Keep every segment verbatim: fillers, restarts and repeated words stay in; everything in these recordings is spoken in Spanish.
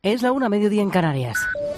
Es la una, mediodía en Canarias.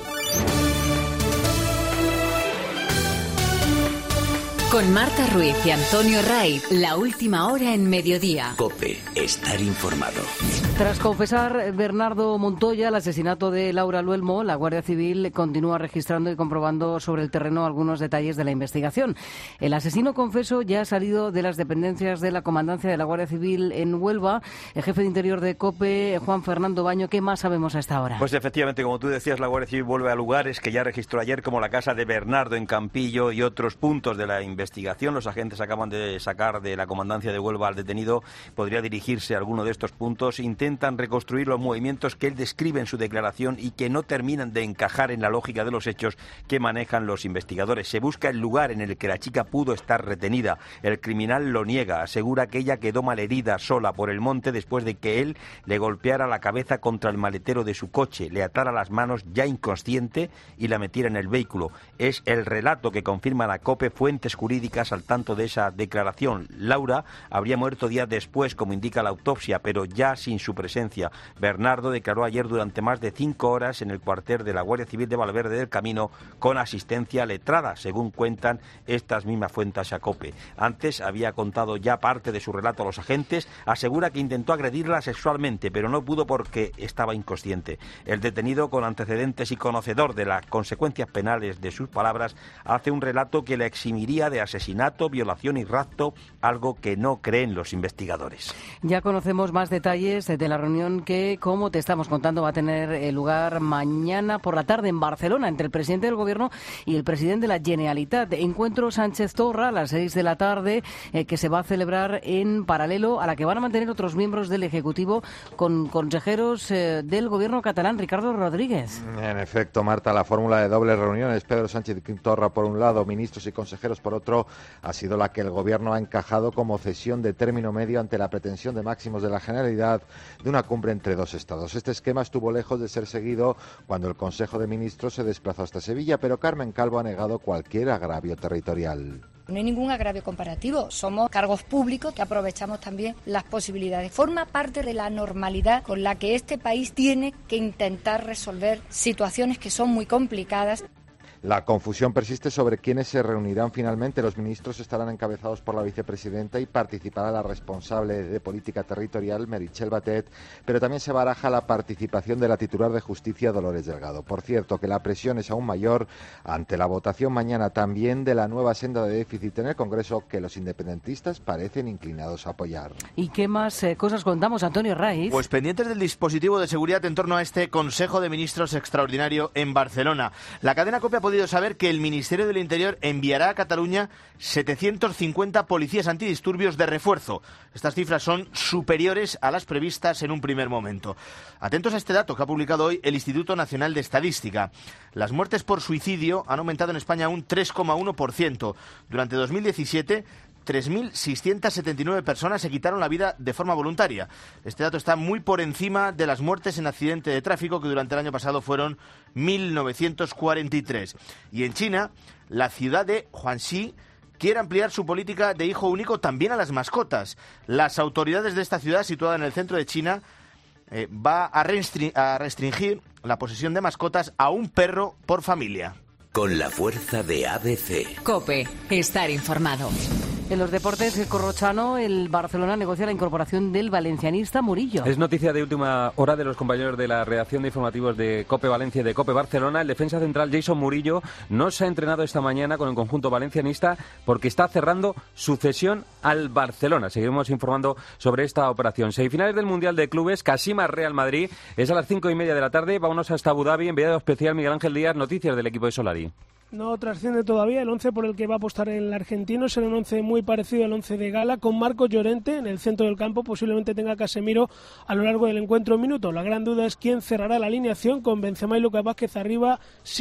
Con Marta Ruiz y Antonio Raiz, la última hora en Mediodía. COPE, estar informado. Tras confesar Bernardo Montoya el asesinato de Laura Luelmo, la Guardia Civil continúa registrando y comprobando sobre el terreno algunos detalles de la investigación. El asesino confeso ya ha salido de las dependencias de la Comandancia de la Guardia Civil en Huelva. El jefe de Interior de COPE, Juan Fernando Baño, ¿qué más sabemos a esta hora? Pues efectivamente, como tú decías, la Guardia Civil vuelve a lugares que ya registró ayer, como la casa de Bernardo en Campillo y otros puntos de la investigación. investigación. Los agentes acaban de sacar de la comandancia de Huelva al detenido. Podría dirigirse a alguno de estos puntos. Intentan reconstruir los movimientos que él describe en su declaración y que no terminan de encajar en la lógica de los hechos que manejan los investigadores. Se busca el lugar en el que la chica pudo estar retenida. El criminal lo niega. Asegura que ella quedó malherida sola por el monte después de que él le golpeara la cabeza contra el maletero de su coche, le atara las manos ya inconsciente y la metiera en el vehículo. Es el relato que confirma la COPE, fuentes jurídicas al tanto de esa declaración. Laura habría muerto días después, como indica la autopsia, pero ya sin su presencia. Bernardo declaró ayer durante más de cinco horas en el cuartel de la Guardia Civil de Valverde del Camino con asistencia letrada, según cuentan estas mismas fuentes a COPE. Antes había contado ya parte de su relato a los agentes. Asegura que intentó agredirla sexualmente, pero no pudo porque estaba inconsciente. El detenido, con antecedentes y conocedor de las consecuencias penales de sus palabras, hace un relato que le eximiría de asesinato, violación y rapto, algo que no creen los investigadores. Ya conocemos más detalles de la reunión que, como te estamos contando, va a tener lugar mañana por la tarde en Barcelona entre el presidente del Gobierno y el presidente de la Generalitat. Encuentro Sánchez Torra a las seis de la tarde, eh, que se va a celebrar en paralelo a la que van a mantener otros miembros del Ejecutivo con consejeros eh, del Gobierno catalán. Ricardo Rodríguez. En efecto, Marta, la fórmula de dobles reuniones, Pedro Sánchez Torra por un lado, ministros y consejeros por otro, ha sido la que el Gobierno ha encajado como cesión de término medio ante la pretensión de máximos de la Generalidad de una cumbre entre dos estados. Este esquema estuvo lejos de ser seguido cuando el Consejo de Ministros se desplazó hasta Sevilla, pero Carmen Calvo ha negado cualquier agravio territorial. No hay ningún agravio comparativo, somos cargos públicos que aprovechamos también las posibilidades. Forma parte de la normalidad con la que este país tiene que intentar resolver situaciones que son muy complicadas. La confusión persiste sobre quiénes se reunirán finalmente. Los ministros estarán encabezados por la vicepresidenta y participará la responsable de política territorial, Meritxell Batet, pero también se baraja la participación de la titular de Justicia, Dolores Delgado. Por cierto, que la presión es aún mayor ante la votación mañana también de la nueva senda de déficit en el Congreso, que los independentistas parecen inclinados a apoyar. ¿Y qué más eh, cosas contamos, Antonio Raiz? Pues pendientes del dispositivo de seguridad en torno a este Consejo de Ministros extraordinario en Barcelona. La cadena COPE ha podido saber que el Ministerio del Interior enviará a Cataluña setecientos cincuenta policías antidisturbios de refuerzo. Estas cifras son superiores a las previstas en un primer momento. Atentos a este dato que ha publicado hoy el Instituto Nacional de Estadística. Las muertes por suicidio han aumentado en España un tres coma uno por ciento. Durante dos mil diecisiete, tres mil seiscientas setenta y nueve personas se quitaron la vida de forma voluntaria. Este dato está muy por encima de las muertes en accidente de tráfico, que durante el año pasado fueron mil novecientos cuarenta y tres. Y en China, la ciudad de Huangxi quiere ampliar su política de hijo único también a las mascotas. Las autoridades de esta ciudad, situada en el centro de China, eh, va a, restri- a restringir la posesión de mascotas a un perro por familia. Con la fuerza de A B C. COPE, estar informado. En los deportes, el Corrochano, el Barcelona negocia la incorporación del valencianista Murillo. Es noticia de última hora de los compañeros de la redacción de informativos de COPE Valencia y de COPE Barcelona. El defensa central Jason Murillo no se ha entrenado esta mañana con el conjunto valencianista porque está cerrando su cesión al Barcelona. Seguiremos informando sobre esta operación. Semifinales del Mundial de Clubes, Kashima Real Madrid, es a las cinco y media de la tarde. Vámonos hasta Abu Dhabi, enviado especial Miguel Ángel Díaz, noticias del equipo de Solari. No trasciende todavía el once por el que va a apostar el argentino. Será un once muy parecido al once de gala, con Marco Llorente en el centro del campo. Posiblemente tenga Casemiro a lo largo del encuentro un minuto. La gran duda es quién cerrará la alineación, con Benzema y Lucas Vázquez arriba, si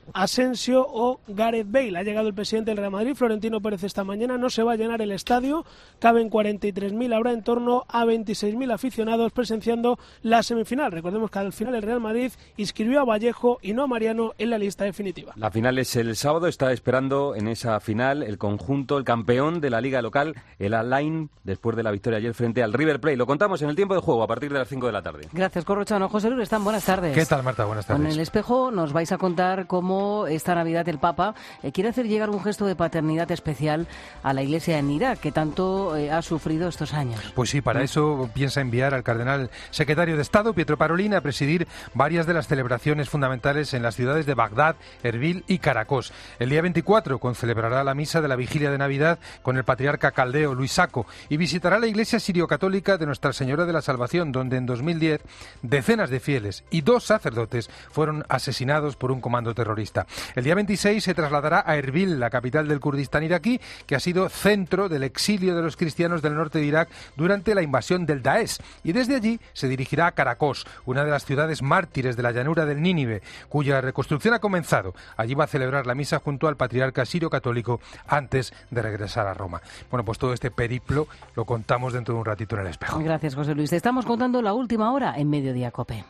Asensio o Gareth Bale. Ha llegado el presidente del Real Madrid, Florentino Pérez, esta mañana. No se va a llenar el estadio, caben cuarenta y tres mil, habrá en torno a veintiséis mil aficionados presenciando la semifinal. Recordemos que al final el Real Madrid inscribió a Vallejo y no a Mariano en la lista definitiva. La final es el sábado, está esperando en esa final el conjunto, el campeón de la liga local, el Alain, después de la victoria ayer frente al River Plate. Lo contamos en el tiempo de juego a partir de las cinco de la tarde. Gracias, Corrochano. José Luis, están buenas tardes. ¿Qué tal, Marta? Buenas tardes. Con el espejo nos vais a contar cómo esta Navidad el Papa eh, quiere hacer llegar un gesto de paternidad especial a la Iglesia en Irak, que tanto eh, ha sufrido estos años. Pues sí, para eso piensa enviar al cardenal secretario de Estado, Pietro Parolin, a presidir varias de las celebraciones fundamentales en las ciudades de Bagdad, Erbil y Caracos. El día veinticuatro concelebrará la misa de la vigilia de Navidad con el patriarca caldeo Luis Sacco y visitará la iglesia sirio-católica de Nuestra Señora de la Salvación, donde en dos mil diez decenas de fieles y dos sacerdotes fueron asesinados por un comando terrorista. El día veintiséis se trasladará a Erbil, la capital del Kurdistán iraquí, que ha sido centro del exilio de los cristianos del norte de Irak durante la invasión del Daesh. Y desde allí se dirigirá a Caracos, una de las ciudades mártires de la llanura del Nínive, cuya reconstrucción ha comenzado. Allí va a celebrar la misa junto al patriarca sirio-católico antes de regresar a Roma. Bueno, pues todo este periplo lo contamos dentro de un ratito en el espejo. Gracias, José Luis. Estamos contando la última hora en Mediodía COPE.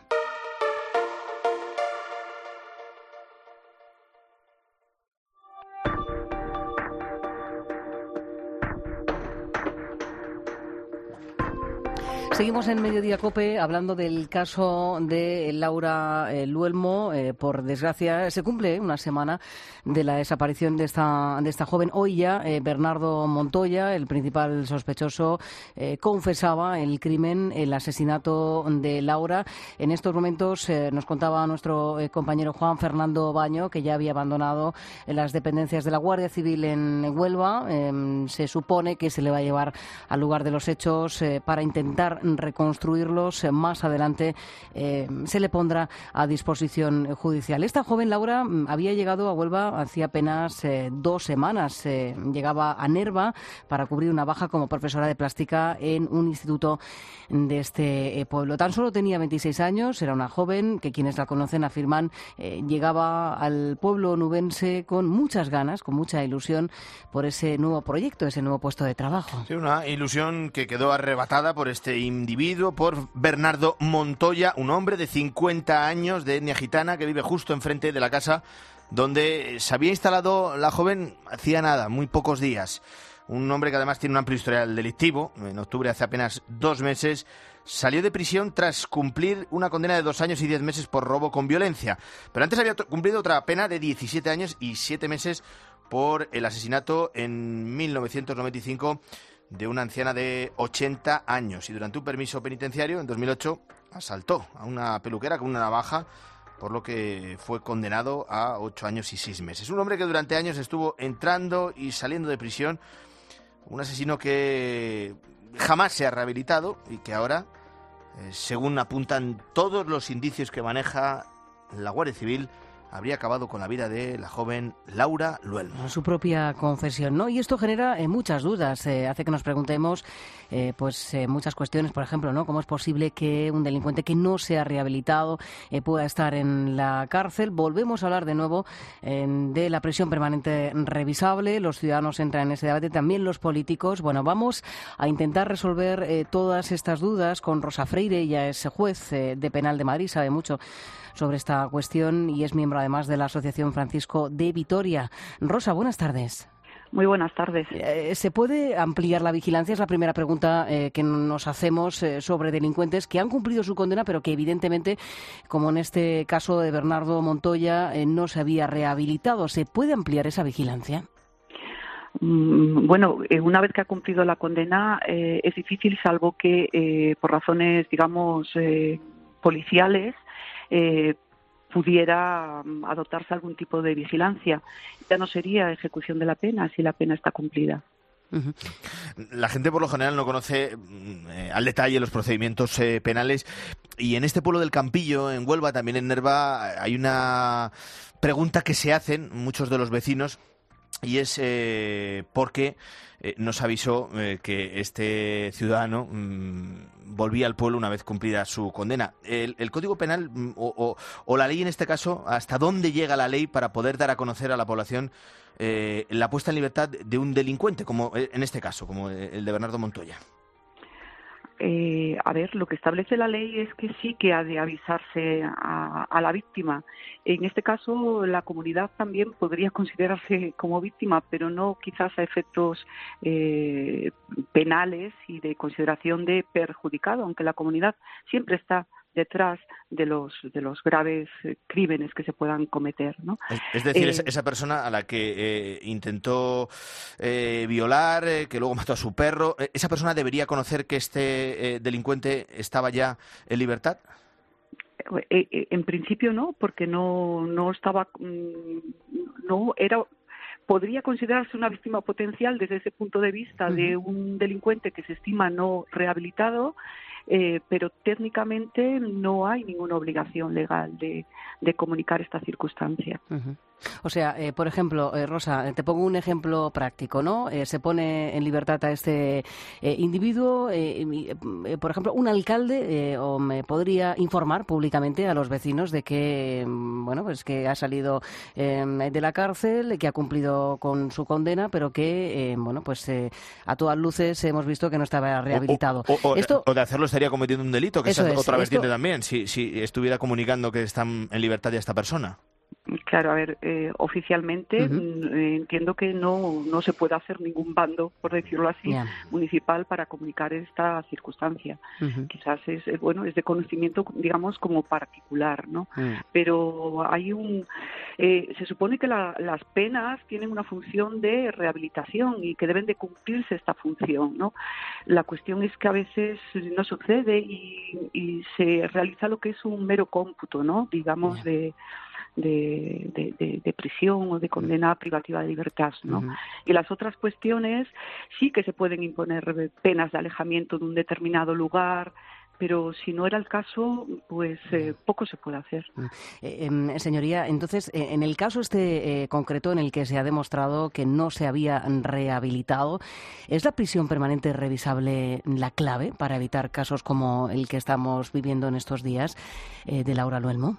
Seguimos en Mediodía COPE hablando del caso de Laura eh, Luelmo. Eh, por desgracia, se cumple una semana de la desaparición de esta, de esta joven. Hoy ya eh, Bernardo Montoya, el principal sospechoso, eh, confesaba el crimen, el asesinato de Laura. En estos momentos eh, nos contaba nuestro eh, compañero Juan Fernando Baño que ya había abandonado eh, las dependencias de la Guardia Civil en Huelva. Eh, se supone que se le va a llevar al lugar de los hechos eh, para intentar reconstruirlos. Más adelante eh, se le pondrá a disposición judicial. Esta joven Laura había llegado a Huelva hacía apenas eh, dos semanas. Eh, llegaba a Nerva para cubrir una baja como profesora de plástica en un instituto de este eh, pueblo. Tan solo tenía veintiséis años, era una joven que quienes la conocen afirman eh, llegaba al pueblo nubense con muchas ganas, con mucha ilusión por ese nuevo proyecto, ese nuevo puesto de trabajo. Sí, una ilusión que quedó arrebatada por este individuo, por Bernardo Montoya, un hombre de cincuenta años de etnia gitana que vive justo enfrente de la casa donde se había instalado la joven hacía nada, muy pocos días. Un hombre que además tiene un amplio historial delictivo. En octubre, hace apenas dos meses, salió de prisión tras cumplir una condena de dos años y diez meses por robo con violencia. Pero antes había cumplido otra pena de diecisiete años y siete meses por el asesinato en mil novecientos noventa y cinco de una anciana de ochenta años. Y durante un permiso penitenciario, en dos mil ocho, asaltó a una peluquera con una navaja, por lo que fue condenado a ocho años y seis meses. Un hombre que durante años estuvo entrando y saliendo de prisión, un asesino que jamás se ha rehabilitado y que ahora, eh, según apuntan todos los indicios que maneja la Guardia Civil, habría acabado con la vida de la joven Laura Luelmo. Su propia confesión, ¿no? Y esto genera eh, muchas dudas, eh, hace que nos preguntemos eh, pues eh, muchas cuestiones, por ejemplo, ¿no? ¿Cómo es posible que un delincuente que no se ha rehabilitado eh, pueda estar en la cárcel? Volvemos a hablar de nuevo eh, de la prisión permanente revisable. Los ciudadanos entran en ese debate, también los políticos. Bueno, vamos a intentar resolver eh, todas estas dudas con Rosa Freire. Ella es juez eh, de penal de Madrid, sabe mucho sobre esta cuestión y es miembro además de la Asociación Francisco de Vitoria. Rosa, buenas tardes. Muy buenas tardes. ¿Se puede ampliar la vigilancia? Es la primera pregunta eh, que nos hacemos eh, sobre delincuentes que han cumplido su condena, pero que evidentemente, como en este caso de Bernardo Montoya, eh, no se había rehabilitado. ¿Se puede ampliar esa vigilancia? Bueno, una vez que ha cumplido la condena eh, es difícil, salvo que eh, por razones, digamos, eh, policiales, Eh, pudiera adoptarse algún tipo de vigilancia. Ya no sería ejecución de la pena si la pena está cumplida. Uh-huh. La gente por lo general no conoce eh, al detalle los procedimientos eh, penales, y en este pueblo del Campillo, en Huelva, también en Nerva, hay una pregunta que se hacen muchos de los vecinos, y es eh, por qué eh, nos avisó eh, que este ciudadano mmm, volvía al pueblo una vez cumplida su condena. El, el Código Penal o, o, o la ley en este caso, ¿hasta dónde llega la ley para poder dar a conocer a la población eh, la puesta en libertad de un delincuente, como en este caso, como el de Bernardo Montoya? Eh, a ver, lo que establece la ley es que sí que ha de avisarse a, a la víctima. En este caso, la comunidad también podría considerarse como víctima, pero no quizás a efectos eh, penales y de consideración de perjudicado, aunque la comunidad siempre está detrás de los de los graves eh, crímenes que se puedan cometer, ¿no? Es, es decir, eh, esa, esa persona a la que eh, intentó eh, violar, eh, que luego mató a su perro, eh, ¿esa persona debería conocer que este eh, delincuente estaba ya en libertad? Eh, eh, en principio no, porque no no estaba mm, no era podría considerarse una víctima potencial desde ese punto de vista uh-huh. de un delincuente que se estima no rehabilitado. Eh, pero técnicamente no hay ninguna obligación legal de, de comunicar esta circunstancia. Uh-huh. O sea, eh, por ejemplo, eh, Rosa, te pongo un ejemplo práctico, ¿no? Eh, se pone en libertad a este eh, individuo, eh, eh, por ejemplo, un alcalde eh, o me podría informar públicamente a los vecinos de que, bueno, pues que ha salido eh, de la cárcel, que ha cumplido con su condena, pero que, eh, bueno, pues eh, a todas luces hemos visto que no estaba rehabilitado. O, o, o, Esto... o de hacerlo estaría cometiendo un delito, que esa es otra es, vertiente esto... también, si, si estuviera comunicando que están en libertad ya esta persona. Claro, a ver, eh, oficialmente uh-huh. eh, entiendo que no no se puede hacer ningún bando, por decirlo así, yeah. municipal para comunicar esta circunstancia. Uh-huh. Quizás es eh, bueno es de conocimiento, digamos, como particular, ¿no? Uh-huh. Pero hay un eh, se supone que la, las penas tienen una función de rehabilitación y que deben de cumplirse esta función, ¿no? La cuestión es que a veces no sucede y, y se realiza lo que es un mero cómputo, ¿no? Digamos yeah. de De, de, de, de prisión o de condena privativa de libertad, ¿no? Uh-huh. Y las otras cuestiones sí que se pueden imponer penas de alejamiento de un determinado lugar, pero si no era el caso, pues eh, poco se puede hacer. Eh, eh, señoría, entonces, eh, en el caso este eh, concreto en el que se ha demostrado que no se había rehabilitado, ¿es la prisión permanente revisable la clave para evitar casos como el que estamos viviendo en estos días eh, de Laura Luelmo?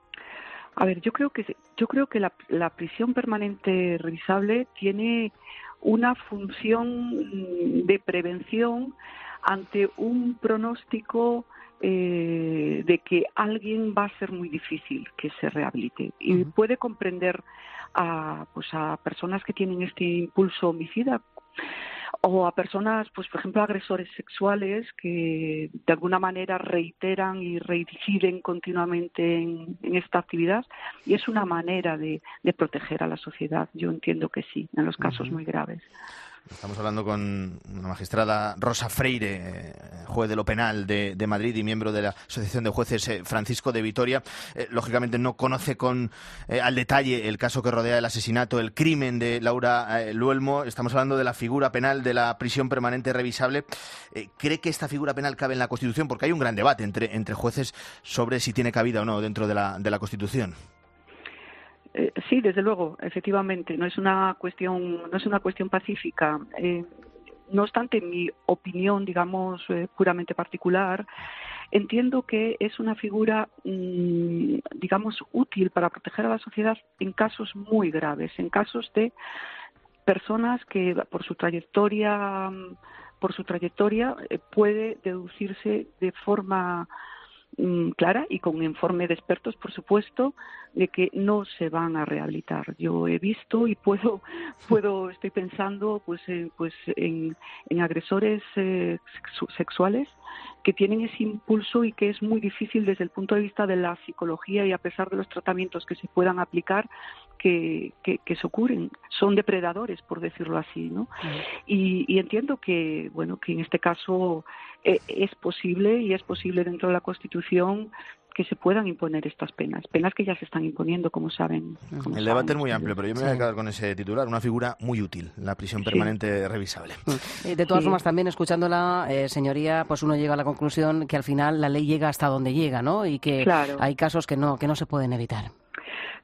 A ver, yo creo que yo creo que la, la prisión permanente revisable tiene una función de prevención ante un pronóstico eh, de que alguien va a ser muy difícil que se rehabilite y uh-huh. puede comprender a pues a personas que tienen este impulso homicida o a personas, pues por ejemplo, agresores sexuales que de alguna manera reiteran y reinciden continuamente en, en esta actividad, y es una manera de, de proteger a la sociedad. Yo entiendo que sí, en los casos uh-huh. muy graves. Estamos hablando con una magistrada, Rosa Freire, juez de lo penal de, de Madrid y miembro de la Asociación de Jueces eh, Francisco de Vitoria. Eh, lógicamente no conoce con eh, al detalle el caso que rodea el asesinato, el crimen de Laura eh, Luelmo. Estamos hablando de la figura penal de la prisión permanente revisable. Eh, ¿Cree que esta figura penal cabe en la Constitución? Porque hay un gran debate entre, entre jueces sobre si tiene cabida o no dentro de la, de la Constitución. Eh, sí, desde luego, efectivamente, no es una cuestión, no es una cuestión pacífica. Eh, no obstante, en mi opinión, digamos, eh, puramente particular, entiendo que es una figura, mmm, digamos, útil para proteger a la sociedad en casos muy graves, en casos de personas que por su trayectoria, por su trayectoria eh, puede deducirse de forma clara y con un informe de expertos, por supuesto, de que no se van a rehabilitar. Yo he visto y puedo, puedo, estoy pensando, pues, eh, pues en, en agresores eh, sexuales que tienen ese impulso y que es muy difícil desde el punto de vista de la psicología y a pesar de los tratamientos que se puedan aplicar, que, que, que se ocurren. Son depredadores, por decirlo así, ¿no? Uh-huh. Y, y entiendo que, bueno, que en este caso eh, es posible y es posible dentro de la Constitución que se puedan imponer estas penas, penas que ya se están imponiendo, como saben. Como el saben. debate es muy amplio, pero yo me voy a quedar con ese titular, una figura muy útil, la prisión permanente sí. revisable. De todas sí. formas, también escuchándola, eh, señoría, pues uno llega a la conclusión que al final la ley llega hasta donde llega, ¿no? Y que claro. hay casos que no, que no se pueden evitar.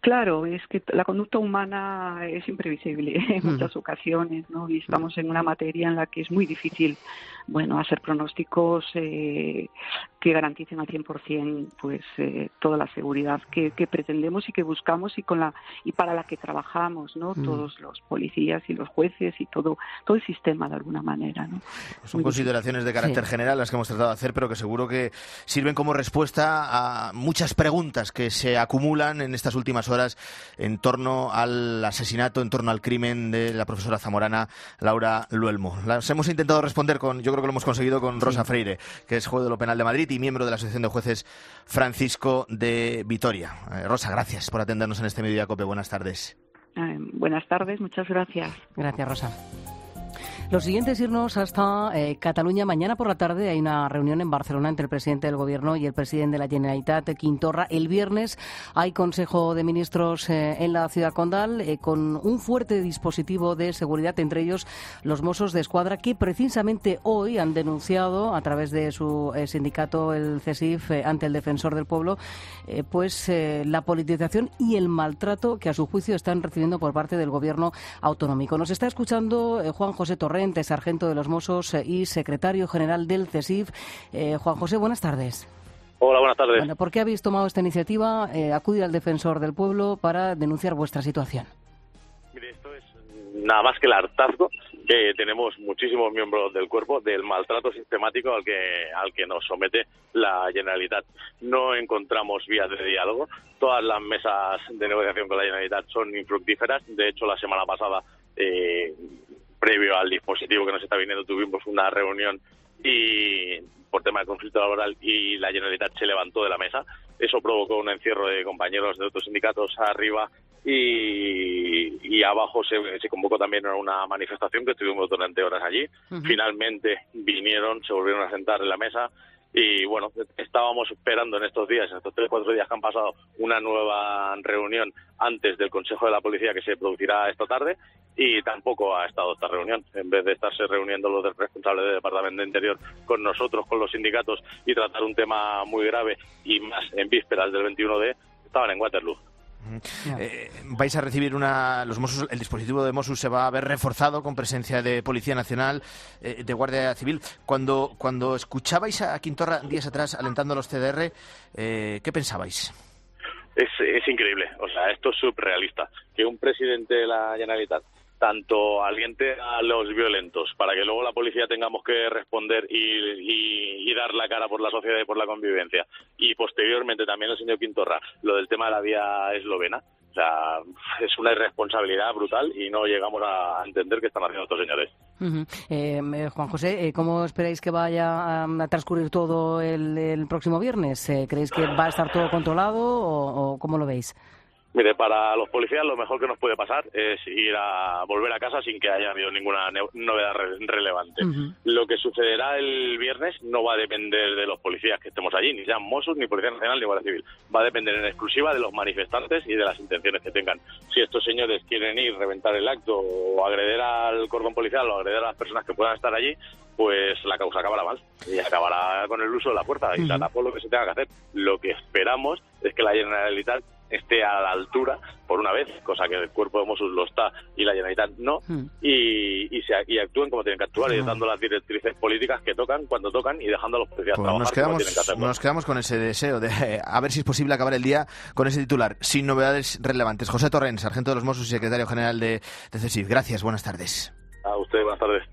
Claro, es que la conducta humana es imprevisible en muchas ocasiones, ¿no? Y estamos en una materia en la que es muy difícil, bueno, hacer pronósticos eh, que garanticen al cien por ciento pues eh, toda la seguridad que, que pretendemos y que buscamos y con la y para la que trabajamos, ¿no? Mm. Todos los policías y los jueces y todo todo el sistema de alguna manera, ¿no? Son muy consideraciones difícil. de carácter sí. general las que hemos tratado de hacer, pero que seguro que sirven como respuesta a muchas preguntas que se acumulan en estas últimas horas en torno al asesinato, en torno al crimen de la profesora zamorana Laura Luelmo. Las hemos intentado responder con, yo creo que lo hemos conseguido con Rosa sí. Freire, que es juez de lo penal de Madrid y miembro de la Asociación de Jueces Francisco de Vitoria. Eh, Rosa, gracias por atendernos en este Mediodía COPE. Buenas tardes. Eh, buenas tardes, muchas gracias. Gracias, Rosa. Lo siguiente es irnos hasta eh, Cataluña. Mañana por la tarde hay una reunión en Barcelona entre el presidente del Gobierno y el presidente de la Generalitat, Quim Torra. El viernes hay Consejo de Ministros eh, en la ciudad condal eh, con un fuerte dispositivo de seguridad, entre ellos los Mossos de Escuadra, que precisamente hoy han denunciado a través de su eh, sindicato, el C E S I F, eh, ante el Defensor del Pueblo, eh, pues eh, la politización y el maltrato que a su juicio están recibiendo por parte del Gobierno autonómico. Nos está escuchando eh, Juan José Torrent, sargento de los Mossos y secretario general del C E S I F. Eh, Juan José, buenas tardes. Hola, buenas tardes. Bueno, ¿por qué habéis tomado esta iniciativa? Eh, acudir al Defensor del Pueblo para denunciar vuestra situación. Mire, esto es nada más que el hartazgo que tenemos muchísimos miembros del cuerpo del maltrato sistemático al que al que nos somete la Generalitat. No encontramos vías de diálogo. Todas las mesas de negociación con la Generalitat son infructíferas. De hecho, la semana pasada, eh, previo al dispositivo que nos está viniendo, tuvimos una reunión y por tema de conflicto laboral y la Generalitat se levantó de la mesa. Eso provocó un encierro de compañeros de otros sindicatos arriba y, y abajo se, se convocó también una manifestación que estuvimos durante horas allí. Uh-huh. Finalmente vinieron, se volvieron a sentar en la mesa y bueno, estábamos esperando en estos días, en estos tres o cuatro días que han pasado, una nueva reunión antes del Consejo de la Policía que se producirá esta tarde y tampoco ha estado esta reunión. En vez de estarse reuniendo los responsables del Departamento de Interior con nosotros, con los sindicatos y tratar un tema muy grave y más en vísperas del veintiuno de, estaban en Waterloo. Eh, vais a recibir una los Mossos, el dispositivo de Mossos se va a ver reforzado con presencia de Policía Nacional, eh, de Guardia Civil. Cuando cuando escuchabais a Quim Torra días atrás alentando a los C D R, eh, ¿qué pensabais? Es, es increíble, o sea, esto es surrealista, que un presidente de la Generalitat tanto aliente a los violentos para que luego la policía tengamos que responder y, y, y dar la cara por la sociedad y por la convivencia. Y posteriormente también el señor Quim Torra, lo del tema de la vía eslovena. O sea, es una irresponsabilidad brutal y no llegamos a entender qué están haciendo estos señores. Uh-huh. eh, Juan José, ¿cómo esperáis que vaya a, a transcurrir todo el, el próximo viernes? Eh, ¿Creéis que va a estar todo controlado o, o cómo lo veis? Mire, para los policías lo mejor que nos puede pasar es ir a volver a casa sin que haya habido ninguna novedad re- relevante. Uh-huh. Lo que sucederá el viernes no va a depender de los policías que estemos allí, ni sean Mossos, ni Policía Nacional, ni Guardia Civil. Va a depender en exclusiva de los manifestantes y de las intenciones que tengan. Si estos señores quieren ir, reventar el acto o agreder al cordón policial o agreder a las personas que puedan estar allí, pues la causa acabará mal y acabará con el uso de la fuerza y uh-huh. por lo que se tenga que hacer. Lo que esperamos es que la Generalitat esté a la altura, por una vez, cosa que el cuerpo de Mossos lo está y la Generalitat no, mm. y, y, se, y actúen como tienen que actuar, mm. y dando las directrices políticas que tocan, cuando tocan, y dejando a los policías pues trabajar nos quedamos, como tienen que hacerlo. Nos quedamos con ese deseo de eh, a ver si es posible acabar el día con ese titular, sin novedades relevantes. José Torrent, sargento de los Mossos y secretario general de, de C E S I F. Gracias, buenas tardes. A usted, buenas tardes.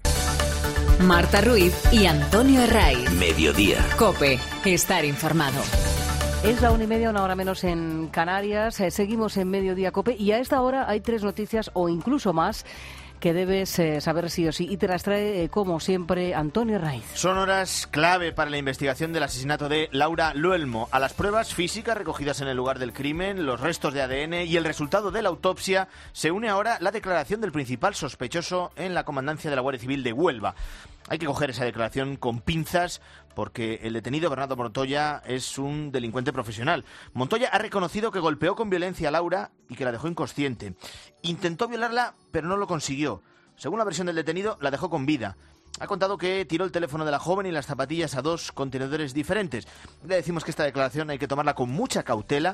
Marta Ruiz y Antonio Herraiz. Mediodía. COPE. Estar informado. Es la una y media, una hora menos en Canarias. Eh, seguimos en Mediodía COPE y a esta hora hay tres noticias o incluso más que debes eh, saber sí o sí, y te las trae, eh, como siempre, Antonio Herraiz. Son horas clave para la investigación del asesinato de Laura Luelmo. A las pruebas físicas recogidas en el lugar del crimen, los restos de A D N y el resultado de la autopsia, se une ahora la declaración del principal sospechoso en la comandancia de la Guardia Civil de Huelva. Hay que coger esa declaración con pinzas porque el detenido Bernardo Montoya es un delincuente profesional. Montoya ha reconocido que golpeó con violencia a Laura y que la dejó inconsciente. Intentó violarla, pero no lo consiguió. Según la versión del detenido, la dejó con vida. Ha contado que tiró el teléfono de la joven y las zapatillas a dos contenedores diferentes. Le decimos que esta declaración hay que tomarla con mucha cautela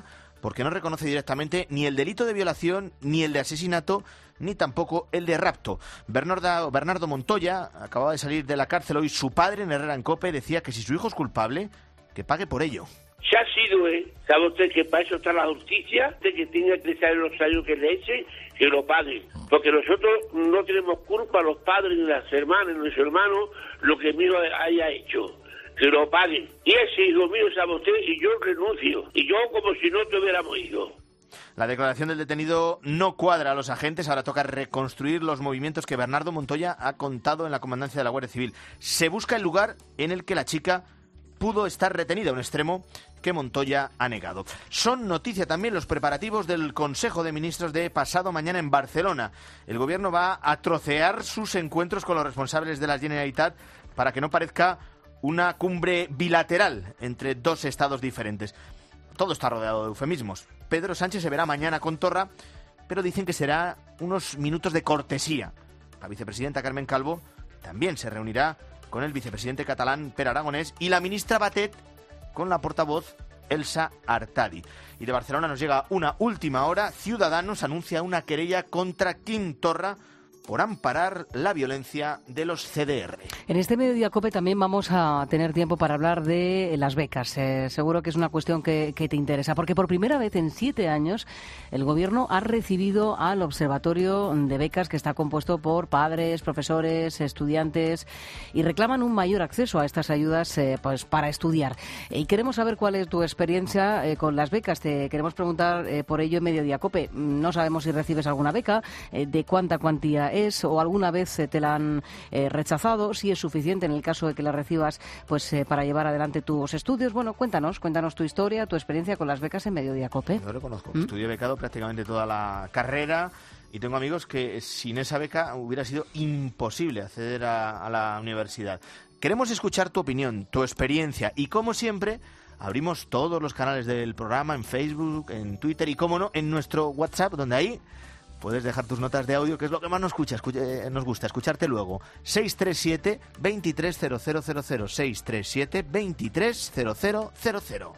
porque no reconoce directamente ni el delito de violación, ni el de asesinato, ni tampoco el de rapto. Bernardo, Bernardo Montoya acababa de salir de la cárcel hoy. Su padre, en Herrera en COPE, decía que si su hijo es culpable, que pague por ello. Se ha sido, ¿eh? ¿Sabe usted que para eso está la justicia? De que tenga que saber los años que le eche, que lo pague. Porque nosotros no tenemos culpa, los padres, ni las hermanas, ni los hermanos, lo que mi hijo haya hecho. Que lo paguen. Y ese hijo mío, ¿sabe usted? Y yo renuncio. Y yo como si no tuviéramos hijos. La declaración del detenido no cuadra a los agentes. Ahora toca reconstruir los movimientos que Bernardo Montoya ha contado en la comandancia de la Guardia Civil. Se busca el lugar en el que la chica pudo estar retenida, un extremo que Montoya ha negado. Son noticia también los preparativos del Consejo de Ministros de pasado mañana en Barcelona. El gobierno va a trocear sus encuentros con los responsables de la Generalitat para que no parezca una cumbre bilateral entre dos estados diferentes. Todo está rodeado de eufemismos. Pedro Sánchez se verá mañana con Torra, pero dicen que será unos minutos de cortesía. La vicepresidenta Carmen Calvo también se reunirá con el vicepresidente catalán Pere Aragonès y la ministra Batet con la portavoz Elsa Artadi. Y de Barcelona nos llega una última hora. Ciudadanos anuncia una querella contra Quim Torra por amparar la violencia de los C D R. En este Mediodía COPE también vamos a tener tiempo para hablar de las becas. Eh, seguro que es una cuestión que, que te interesa, porque por primera vez en siete años el Gobierno ha recibido al Observatorio de Becas, que está compuesto por padres, profesores, estudiantes, y reclaman un mayor acceso a estas ayudas eh, pues para estudiar. Y queremos saber cuál es tu experiencia eh, con las becas. Te queremos preguntar eh, por ello en Mediodía COPE. No sabemos si recibes alguna beca, eh, de cuánta cuantía es, o alguna vez te la han eh, rechazado, si es suficiente en el caso de que la recibas pues eh, para llevar adelante tus estudios. Bueno, cuéntanos, cuéntanos tu historia, tu experiencia con las becas en Mediodía COPE. Yo lo conozco, ¿Mm? Estudié becado prácticamente toda la carrera y tengo amigos que sin esa beca hubiera sido imposible acceder a, a la universidad. Queremos escuchar tu opinión, tu experiencia y, como siempre, abrimos todos los canales del programa en Facebook, en Twitter y, cómo no, en nuestro WhatsApp, donde ahí puedes dejar tus notas de audio, que es lo que más nos, escucha, escucha, eh, nos gusta, escucharte luego. seis tres siete, veintitrés cero cero cero cero, seis tres siete, veintitrés cero cero cero cero.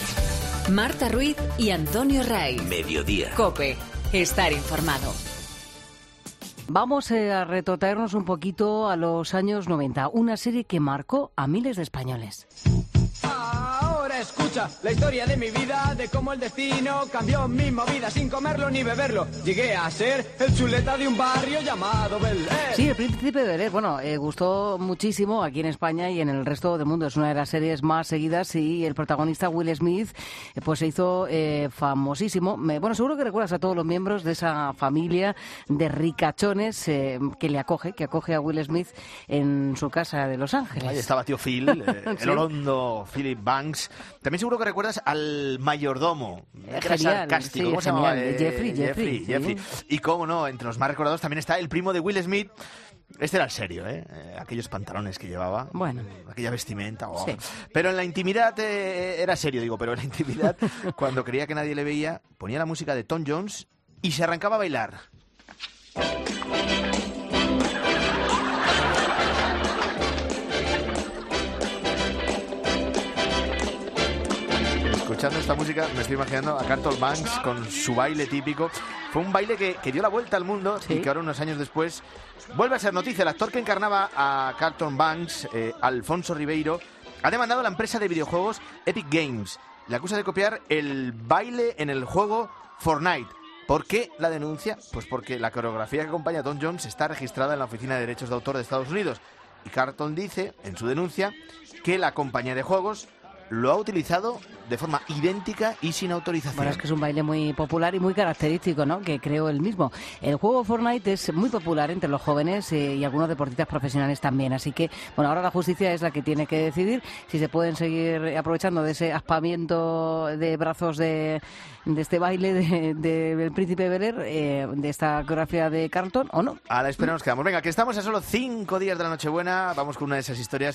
Marta Ruiz y Antonio Raiz. Mediodía. COPE. Estar informado. Vamos eh, a retrotraernos un poquito a los años noventa, una serie que marcó a miles de españoles. Ahora escucha la historia de mi vida, de cómo el destino cambió mi movida sin comerlo ni beberlo. Llegué a ser el chuleta de un barrio llamado Bel Air. Sí, El Príncipe de Bel Air, bueno, eh, gustó muchísimo aquí en España y en el resto del mundo. Es una de las series más seguidas y el protagonista Will Smith eh, pues se hizo eh, famosísimo. Me, bueno, seguro que recuerdas a todos los miembros de esa familia de ricachones eh, que le acoge, que acoge a Will Smith en su casa de Los Ángeles. Ahí estaba tío Phil, eh, el sí. orondo Philip Banks. También seguro que recuerdas al mayordomo, que era Genial, sarcástico. sí, ¿Cómo se llamaba? genial, Eh, Jeffrey, Jeffrey, Jeffrey. sí. Y cómo no, entre los más recordados también está el primo de Will Smith. Este era el serio, ¿eh? Eh, aquellos pantalones que llevaba, bueno, aquella vestimenta. Oh. Sí. Pero en la intimidad eh, era serio, digo, pero en la intimidad, cuando creía que nadie le veía, ponía la música de Tom Jones y se arrancaba a bailar. Escuchando esta música me estoy imaginando a Carlton Banks con su baile típico. Fue un baile que, que dio la vuelta al mundo, ¿sí? Y que ahora, unos años después, vuelve a ser noticia. El actor que encarnaba a Carlton Banks, eh, Alfonso Ribeiro, ha demandado a la empresa de videojuegos Epic Games. Le acusa de copiar el baile en el juego Fortnite. ¿Por qué la denuncia? Pues porque la coreografía que acompaña a Tom Jones está registrada en la Oficina de Derechos de Autor de Estados Unidos. Y Carlton dice, en su denuncia, que la compañía de juegos lo ha utilizado de forma idéntica y sin autorización. Bueno, es que es un baile muy popular y muy característico, ¿no?, que creó él mismo. El juego Fortnite es muy popular entre los jóvenes eh, y algunos deportistas profesionales también. Así que, bueno, ahora la justicia es la que tiene que decidir si se pueden seguir aprovechando de ese aspamiento de brazos de, de este baile de, de, del Príncipe Bel Air, eh, de esta coreografía de Carlton, o no. A la espera nos quedamos. Venga, que estamos a solo cinco días de la Nochebuena. Vamos con una de esas historias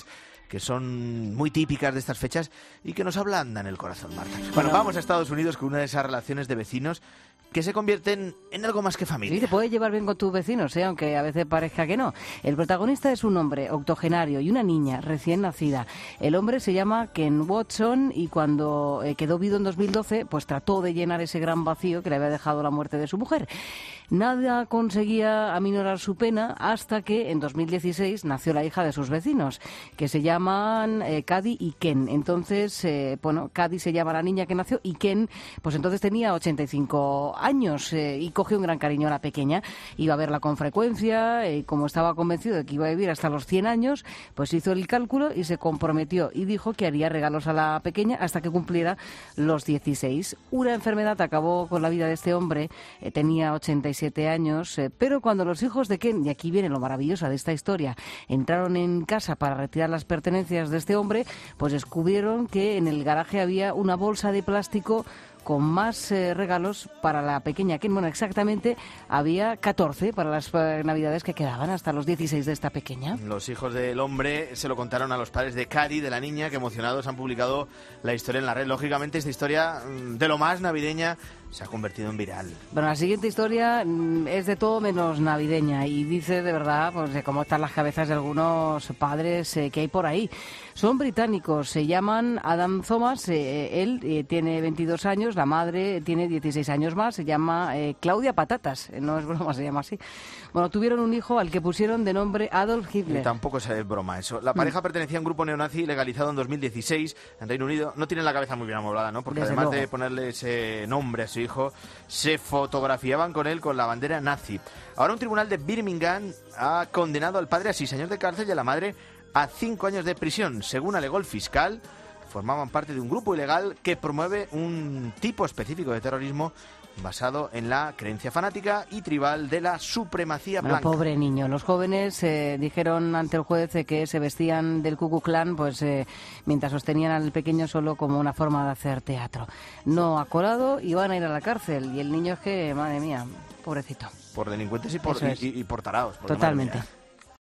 que son muy típicas de estas fechas y que nos ablandan el corazón, Marta. Bueno, vamos a Estados Unidos con una de esas relaciones de vecinos que se convierten en algo más que familia. Sí, te puedes llevar bien con tus vecinos, ¿eh? Aunque a veces parezca que no. El protagonista es un hombre octogenario y una niña recién nacida. El hombre se llama Ken Watson y cuando eh, quedó viudo en dos mil doce, pues trató de llenar ese gran vacío que le había dejado la muerte de su mujer. Nada conseguía aminorar su pena hasta que en dos mil dieciséis nació la hija de sus vecinos, que se llaman eh, Cady y Ken. Entonces, eh, bueno, Cady se llama la niña que nació y Ken, pues entonces tenía ochenta y cinco años eh, y cogió un gran cariño a la pequeña. Iba a verla con frecuencia y eh, como estaba convencido de que iba a vivir hasta los cien años, pues hizo el cálculo y se comprometió y dijo que haría regalos a la pequeña hasta que cumpliera los dieciséis. Una enfermedad acabó con la vida de este hombre, eh, tenía ochenta y siete años, eh, pero cuando los hijos de Ken, y aquí viene lo maravilloso de esta historia, entraron en casa para retirar las pertenencias de este hombre, pues descubrieron que en el garaje había una bolsa de plástico con más eh, regalos para la pequeña Ken. Bueno, exactamente había catorce para las eh, navidades que quedaban hasta los dieciséis de esta pequeña. Los hijos del hombre se lo contaron a los padres de Cady, de la niña, que emocionados han publicado la historia en la red. Lógicamente esta historia de lo más navideña se ha convertido en viral. Bueno, la siguiente historia es de todo menos navideña y dice de verdad pues de cómo están las cabezas de algunos padres eh, que hay por ahí. Son británicos, se llaman Adam Thomas, eh, él eh, tiene veintidós años, la madre tiene dieciséis años más, se llama eh, Claudia Patatas, eh, no es broma, se llama así. Bueno, tuvieron un hijo al que pusieron de nombre Adolf Hitler. Y tampoco es broma eso. La pareja mm. pertenecía a un grupo neonazi legalizado en dos mil dieciséis en Reino Unido. No tienen la cabeza muy bien amoblada, ¿no? Porque Desde además luego. de ponerle ese nombre a su hijo, se fotografiaban con él con la bandera nazi. Ahora un tribunal de Birmingham ha condenado al padre a seis años de cárcel y a la madre a cinco años de prisión. Según alegó el fiscal, formaban parte de un grupo ilegal que promueve un tipo específico de terrorismo basado en la creencia fanática y tribal de la supremacía blanca. Bueno, pobre niño. Los jóvenes eh, dijeron ante el juez eh, que se vestían del Ku Klux Klan pues, eh, mientras sostenían al pequeño solo como una forma de hacer teatro. No ha colado y van a ir a la cárcel. Y el niño es que, madre mía, pobrecito. Por delincuentes y por, y, y por tarados. Totalmente.